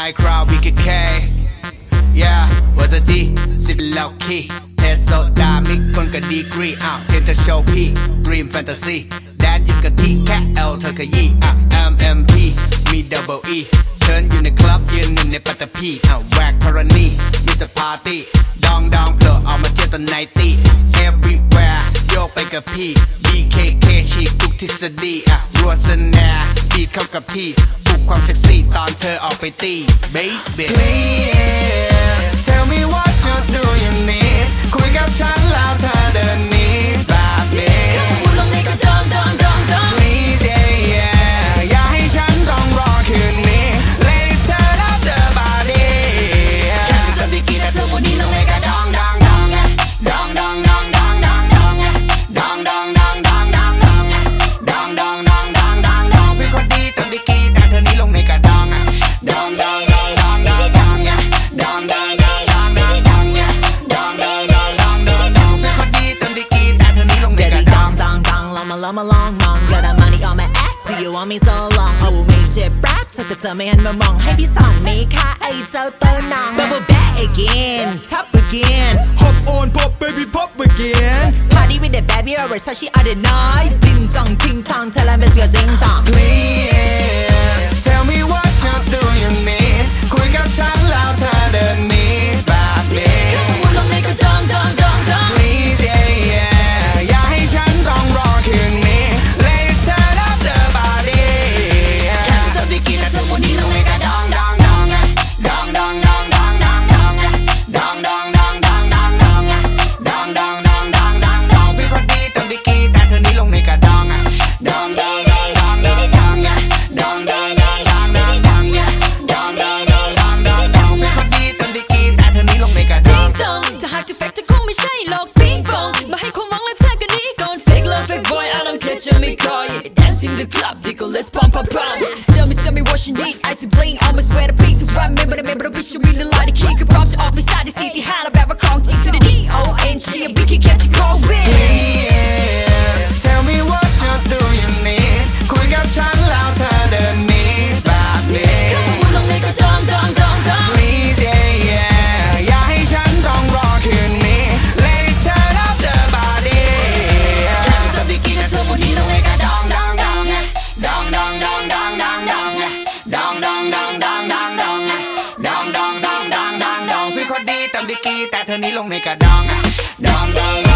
high crowd BKK yeah ว่าจะจีสิบแล้วคีเทสโซดามิกคนกับดีกรีเทนเธอโชว์พี่ Dream Fantasy แดนอยู่กับที่แค่ L เธอขยี้MMP มี Double E เชิญอยู่ในคลับยืนหนึ่งในปัตตภีแวกธรณีมิสปาร์ตี้ดองเผลอออกมาเที่ยวตอนไนตี้ everywhere โยกไปกับพี่ BKK ฉีกทุกทฤษฎีรัวสแนร์บีทเข้ากับที่ปลุกความเซ็กซี่ตอนเธอออกไปตี baby Please tell me what you do you need คุยกับฉันแล้วเธอเดินหนีแบบนี้พูดลงในกระจองPlease yeah อย่าให้ฉันต้องรอคืนนี้ Let's turn up the body แค่จะไปกินแต่เธอวันนี้ลงในกระดองดองฟีลคนดีต้องไปกินแต่เธอนี้ลงในกระดองมาลองมอง Got that money on my ass Do you want me so long เอาไม่เจ็บแป๊บเธอก็เธอไม่หันมามองให้พี่สอนไหมคะไอ้เจ้าตัวนาง Bubble back again Top again Hop on pop baby pop again Party with the baby or Versace all the night 叮当听当เธอแล้วไม่เชื่อสิ่งต่าง Please tell me what you do you need คุยกับฉันแล้วเธอเดินหนีแบบนี้แค่พูดลงในกระจองPlease yeah อย่าให้ฉันต้องรอคืนนี้ Let's turn up the body แค่จะไปกินแต่เธอวันนี้ลงในกระดองฟีลคนดีต้องไปกินแต่เธอนี้ลงในกระดองจะหากจะแฟกต์คงไม่ใช่หรอกปิงปองมาให้ความหวังและเธอกันนี้ก่อน Fake love fake boy I don't care จะไม่คอย Dance in the club Digo let's pump Tell me what you need I see bling I'ma swear the beat ทุกวันไม่ได้พี่ชีวิตละลายที่ขี้คือพร้อมจะออกไปสายที่สี่ที่ห้าแล้วแบบว่าของจริง To the D.O.N.G and we can catch it going Please tell me what you do you need คุยกับฉันแล้วเธอเดินหนีแบบนี้แค่พูดลงในกระจองPlease yeah อย่าให้ฉันต้องรอคืนนี้ Let's turn up the body แค่จะไปกินแต่เธอวันนี้ลงในกระดองฟีลคนดีต้องไปกินแต่เธอนี้ลงในกระดอง